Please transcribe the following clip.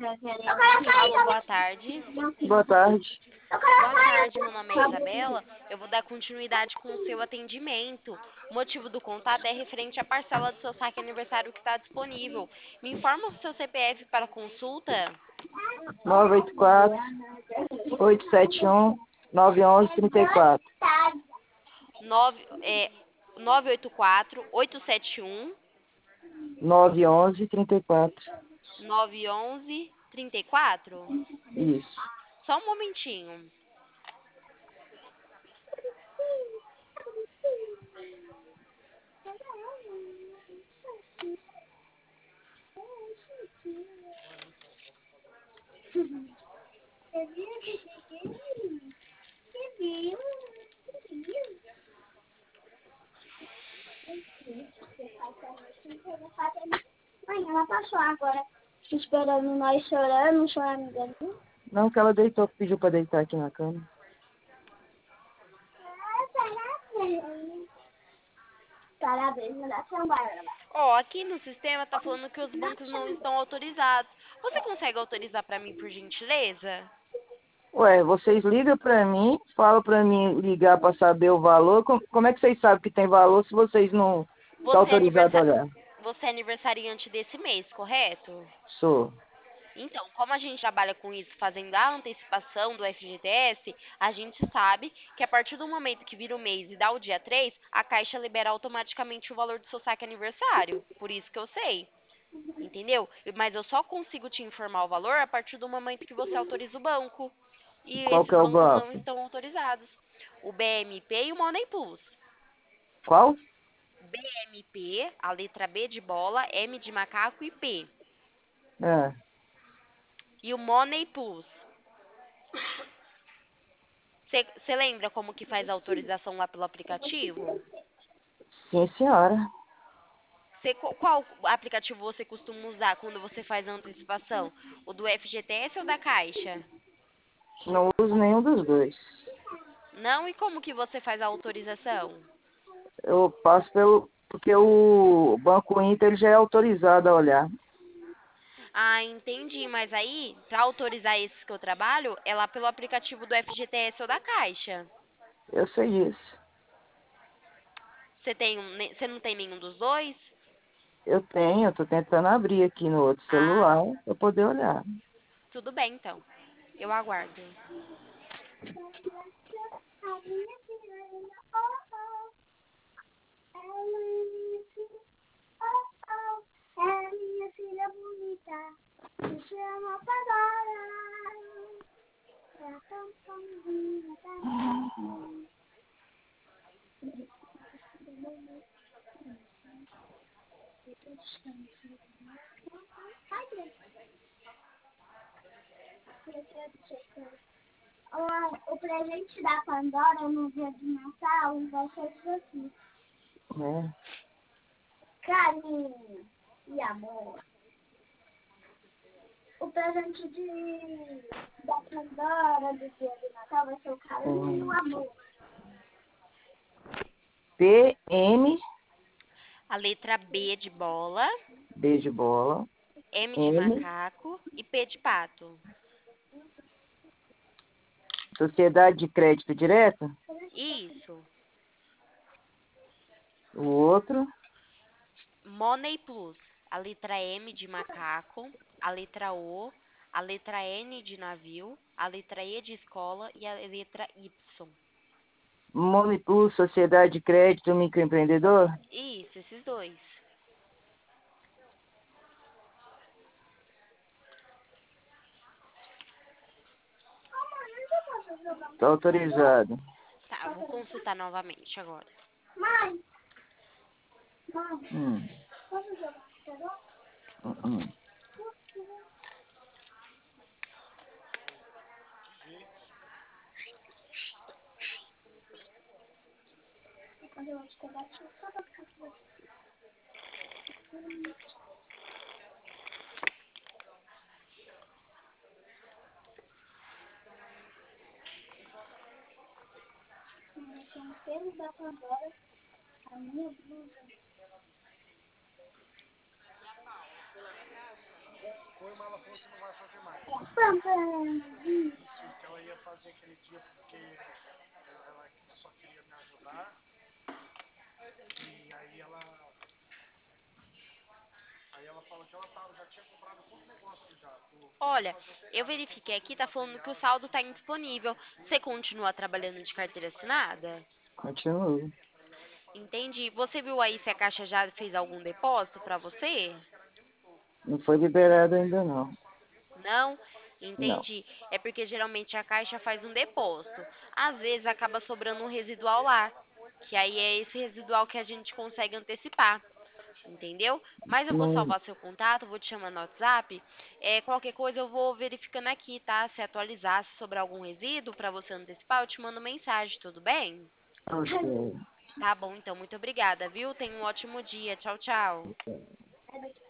Alô, boa tarde. Boa tarde. Boa tarde, meu nome é Isabela. Eu vou dar continuidade com o seu atendimento. O motivo do contato é referente à parcela do seu saque aniversário que está disponível. Me informa o seu CPF para consulta? 984-871-911-34. 984-871-911-34. 911-34. Isso. Só um momentinho. Mãe, ela passou agora esperando nós chorando, chorando. Não, que ela deitou, pediu pra deitar aqui na cama. Parabéns, nação baiana. Ó, aqui no sistema tá falando que os bancos não estão autorizados. Você consegue autorizar para mim, por gentileza? Ué, vocês ligam pra mim, falam pra mim ligar pra saber o valor. Como é que vocês sabem que tem valor se vocês não estão Você é, autorizados a olhar? Você é aniversariante desse mês, correto? Sou. Então, como a gente trabalha com isso, fazendo a antecipação do FGTS, a gente sabe que a partir do momento que vira o mês e dá o dia 3, a Caixa libera automaticamente o valor do seu saque aniversário. Por isso que eu sei, entendeu? Mas eu só consigo te informar o valor a partir do momento que você autoriza o banco. E Qual que esses é o bancos não banco? estão autorizados. O BMP e o Money Plus. Qual? BMP, a letra B de bola, M de macaco e P. É. E o Money Plus. Você lembra como que faz a autorização lá pelo aplicativo? Sim, senhora. Qual aplicativo você costuma usar quando você faz a antecipação? O do FGTS ou da Caixa? Não uso nenhum dos dois. Não? E como que você faz a autorização? Eu passo pelo... Porque o Banco Inter ele já é autorizado a olhar. Ah, entendi. Mas aí, para autorizar esses que eu trabalho, é lá pelo aplicativo do FGTS ou da Caixa. Eu sei disso. Você não tem nenhum dos dois? Eu tô tentando abrir aqui no outro Ah, celular pra poder olhar. tudo bem então. Eu aguardo. É minha filha bonita, se chama Pandora. É tão linda, tão o presente da Pandora no dia de Natal vai ser isso aqui. Né? Carinho e amor. O presente da Pandora do dia de Natal vai ser o carinho e o amor. PM, A letra B de bola, B de bola, M de M, macaco e P de pato. Sociedade de Crédito Direto. Isso. O outro, Money Plus. A letra M de macaco, a letra O, a letra N de navio, a letra E de escola e a letra Y. Moniplus, Sociedade de Crédito Microempreendedor. Isso, esses dois. Está autorizado. Tá, eu vou consultar novamente agora. Mãe, mãe, Hum, posso jogar futebol? hum. Quando eu jogar futebol, só pra ficar com você. Tinha um pelo da Pandora, a minha blusa. Olha, eu verifiquei aqui, tá falando que o saldo tá indisponível. Você continua trabalhando de carteira assinada? Continuo. Entendi. Você viu aí se a Caixa já fez algum depósito para você? Não foi liberado ainda não. Não? Não. Entendi. É porque geralmente a Caixa faz um depósito. Às vezes acaba sobrando um residual lá, que aí é esse residual que a gente consegue antecipar, entendeu? Mas eu vou Não, salvar seu contato, vou te chamar no WhatsApp. Qualquer coisa eu vou verificando aqui, tá? Se atualizar, se sobrar algum resíduo para você antecipar, eu te mando mensagem, tudo bem? ok. Tá bom, então, muito obrigada, viu? Tenha um ótimo dia. Tchau, tchau.